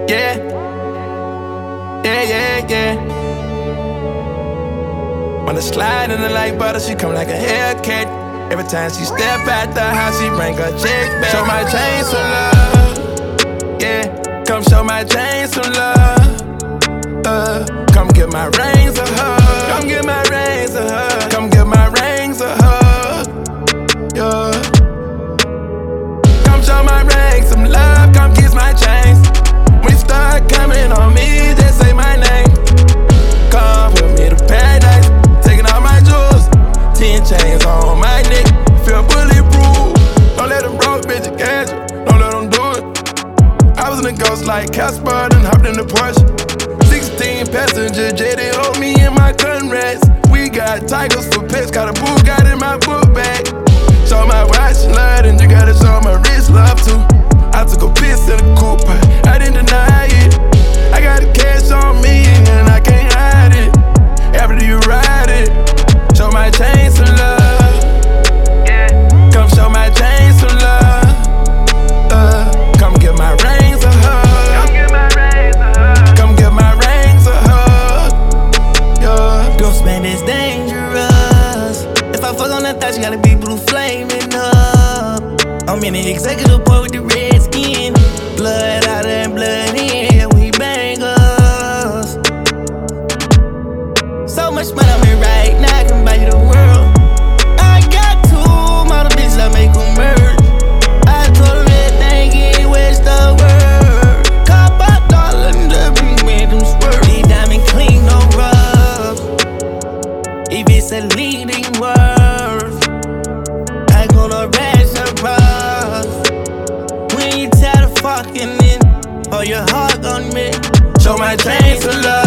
Yeah, yeah, yeah, yeah. When I slide in the like butter, she come like a Hellcat. Every time she step out the house, she bring her chick back. Show my chain some love, yeah. Come show my chain some love. Come get my rings a hug. Come get my rings a hug. Come get my rings a hug. Yeah. Come show my rings some love. Come kiss my chains. When you start coming on me, just say my name. Come with me to paradise. Taking all my jewels. 10 chains on my neck. Feel bulletproof. Don't let them broke bitches catch you. Don't let them do it. I was in a ghost like Casper, then hopped in the Porsche. 16 passenger jet, they hold me in my gun rats. We got tigers for pets, got a Bugatti in my book bag. Show my watch love, and you gotta show my wrist love too. I took a piss in a coupe, I didn't deny it. I got the cash on me, and I can't hide it. After you ride it, show my chain some love. Come show my chain some love. Come get my rings a hug. Come get my rings a hug. Yeah. Ghost man is dangerous. If I fuck on that thought, you gotta be blue flaming up. I'm in the executive boy with the red skin. Blood out and blood in, we bangers. So much money on me right now, I can buy you the world. I got 2 model bitches, I make them merge. I told them everything ain't waste the word. Cop a dollar and the made them swerve. These diamond clean, no rubs. If it's a leading word, I gonna rash the rough. When you tired of fucking in, pour your heart on me. Show my chain some love.